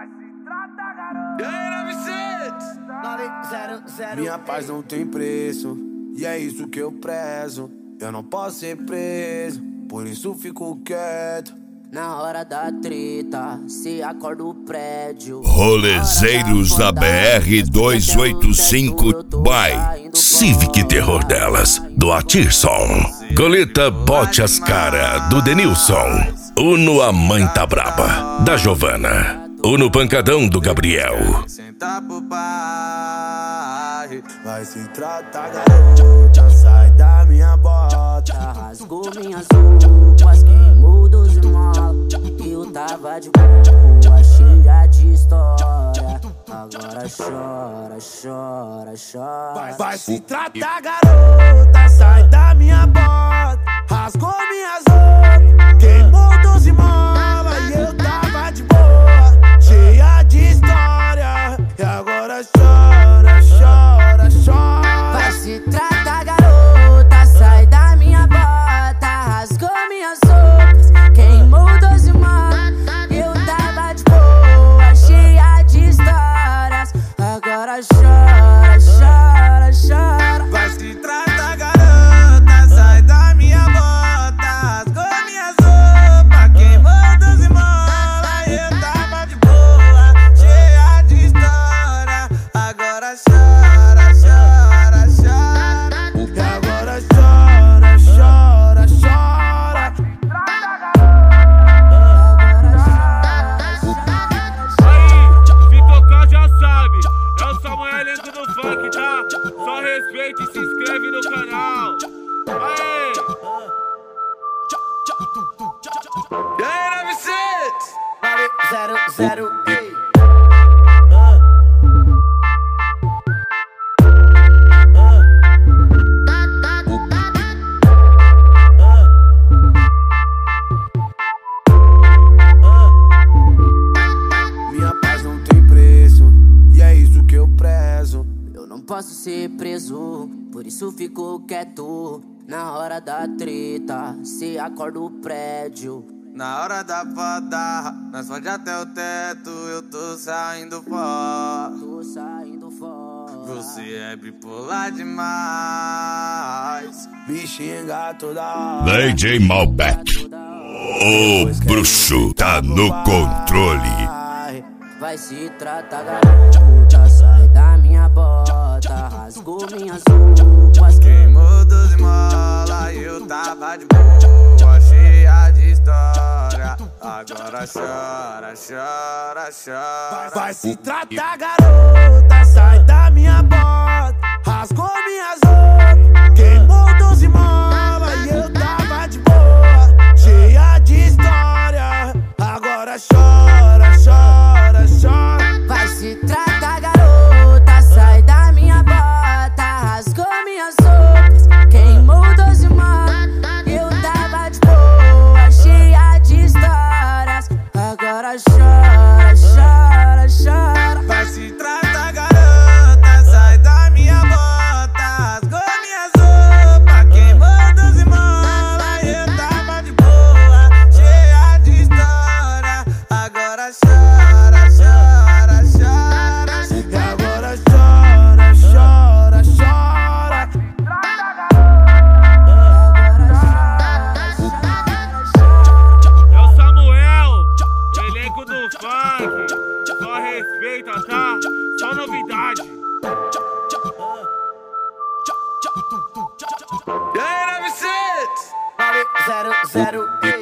Minha paz não tem preço, e é isso que eu prezo. Eu não posso ser preso, por isso fico quieto. Na hora da treta, se acorda o prédio. Rolezeiros da BR-285 by Civic Terror delas, do Atirson. Goleta Bote as Cara, do Denilson. Uno A Mãe Tá Braba, da Giovana. Uno Pancadão, do Gabriel. Senta pro pai, vai se tratar, garota, sai da minha bota. Rasgou minhas roupas, queimou 12 molas. Eu tava de boa, cheia de história. Agora chora, chora, chora. Vai se tratar, garota, sai da minha bota. Rasgou minhas roupas, queimou 12 molas. E eu tava de boa, cheia de história. E agora chora, chora, chora. Vai se tratar, garota, sai da minha bota. Rasgou minhas roupas, queimou 12 molas. Eu tava de boa, cheia de histórias. Agora chora, chora, chora. Vai se tratar, garota, sai da minha bota. Rasgou minhas roupas, queimou 12 molas. Eu tava de boa, cheia de história. Agora chora, chora, chora. E agora chora, chora, chora. Aí, se tocar já sabe, é o Samuel elenco do funk, tá? Só respeita e se inscreve no canal. Aê! E aí, 900? 00, ei. Minha paz não tem preço, e é isso que eu prezo. Eu não posso ser preso, por isso fico quieto. Na hora da treta, se acorda o prédio. Na hora da foda, nós fode até o teto. Eu tô saindo fora. Tô saindo fora. Você é bipolar demais, me xinga toda hora. DJ Malbec, o bruxo tá no controle. Vai se tratar, garota, sai da minha bota. Rasgou minhas roupas, Queimou 12 molas e eu tava de boa, cheia de história. Agora chora, chora, chora. Vai se tratar, garota, sai da minha bota. Rasgou minhas roupas, queimou 12 molas e eu tava de boa, cheia de história. Agora chora, chora, chora. vai se tratar, garota, sai da minha bota. Rasgou minhas roupas, queimou 12 molas. Eu tava de boa, cheia de histórias. Agora chora, chora, chora. Vai se tratar, garota, sai da minha bota. Rasgou minhas roupas, queimou 12 molas. Eu tava de boa, cheia de história. Agora chora, chora, chora. E agora chora, chora, chora. É o Samuel, elenco do funk. Só respeita, tá? Só novidade. E aí, 900? 00, ei.